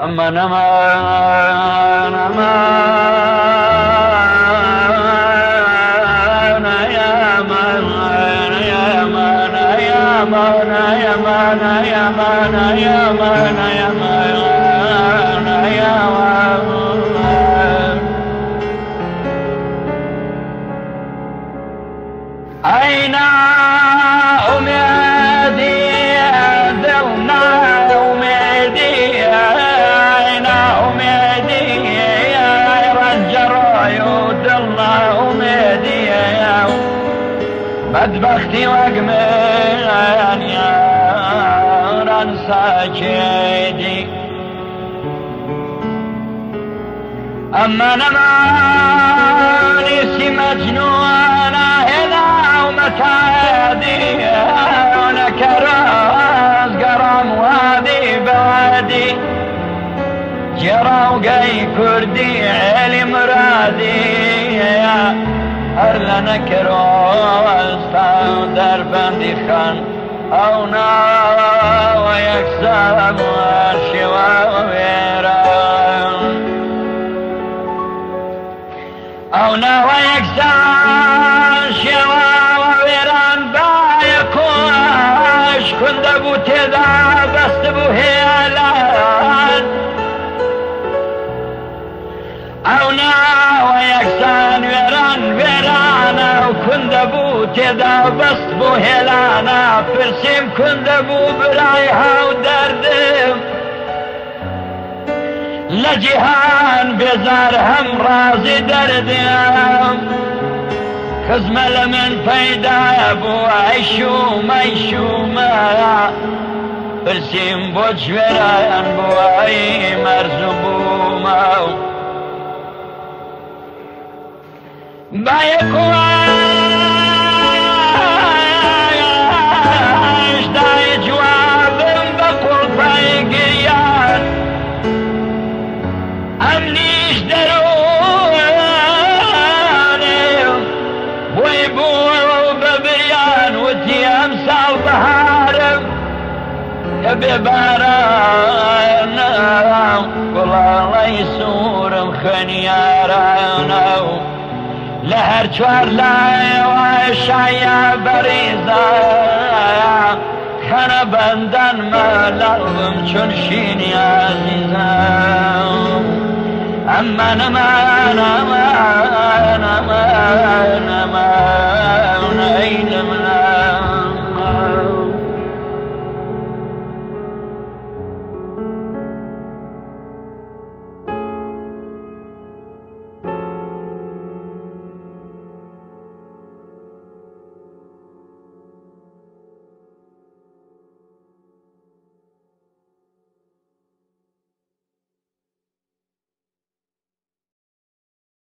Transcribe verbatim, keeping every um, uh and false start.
أما نمان أمان يا من يا من يا من يا من يا من يا من يا من يا من أين أميدي دلنا أميدي أين أميدي يا رجل يدلنا أميدي بدبختي وقمين يا رنسى جيدي أما نماني مجنونة هنا ومتعدي ولك راس قرام وادي بادي جرى وقاي كردي علي مرادي أرلنا كروس دربندي خان أو نا ويكسب والشوا ويران أو نا ويكسب شوا ويران بايكوش كنت أبو تدا بست بو هيالان أو نا ويكسان ويران ويران أو كنت أبو تدا بست بو هيلانا فرسيم كنت أبو برايها ودردم لجهان بزار هم رازي دردم خزمة لمن فايدة ابو عيشو ميشو ما فرسيم بوش ورايان بو اي مرزبو ما بايكو عايش داي جوابم بقول بايقيان أمنيش دروني ويبو ببريان وتيام سال بهارم يبي باران قل الله يسورم خنيارانا لهر چوار لاي وشايا بريزا خنا بندن ملالم چون شيني عزيزا أما نمان أمان أمان